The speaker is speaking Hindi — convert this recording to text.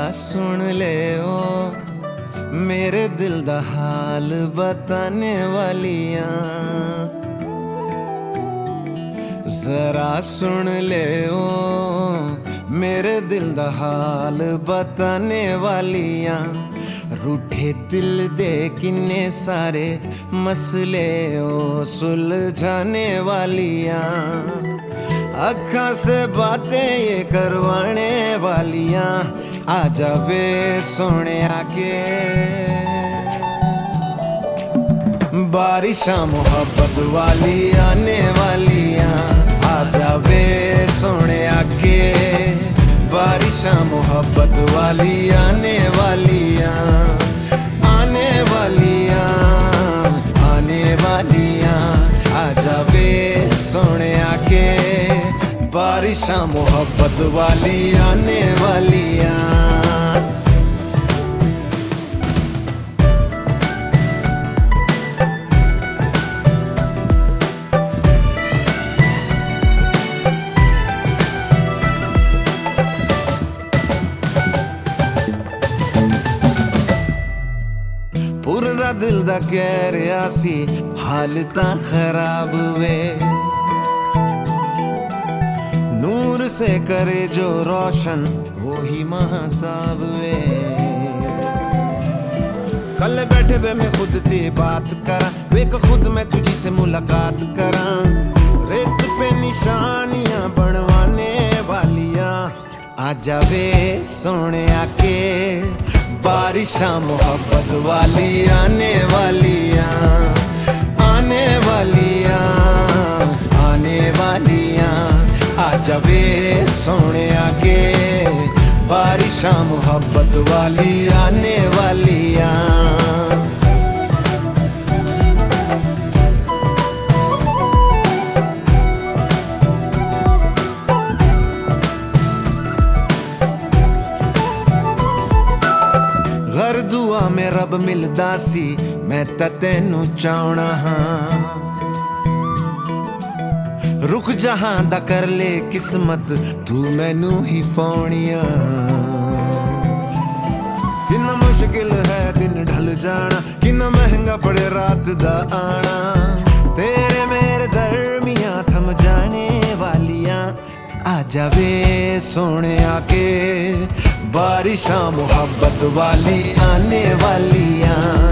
सुन ले ओ मेरे दिल दा हाल बताने वालियां, जरा सुन ले ओ मेरे दिल दा हाल बताने वालियां। रूठे दिल दे किन्ने सारे मसले ओ सुलझाने वालियां, अखा से बातें ये करवाने वालियां। आ जावे सोने आके बारिशां मोहब्बत वाली आने वालियां, आ जावे सोने आके बारिशां मोहब्बत वाली आने वालियां, आने वालियां, आने वालियां। आ जावे सोने आके बारिशां मोहब्बत वाली आने वालियां। पुरजा दिल दा कह रहा सी हालत खराब वे, नूर से करे जो रोशन वो ही महताब वे। कल बैठे वे मैं खुद ते बात करा, वेक खुद मैं तुझी से मुलाकात करा। रेत पे निशानियां बनवाने वालियां, आ जावे सोने आके बारिशां मोहब्बत वाली आने वालियां, आने वालियां, आने वालियां। आ जावे सोने आके बारिशां मोहब्बत वाली आने वालियां। हर दुआ में रब मिलदा सी मैं तां तैनू चाहना हां, रुख जहां दा कर ले किस्मत तू मैनू ही पाउणिया। किन्ना मुश्किल है दिन ढल जाना, किन्ना महंगा पड़े रात दा आना। तेरे मेरे दरमियां थम जाने वालियां, आ जावे सोने आके बारिशां मोहब्बत वाली आने वालियां।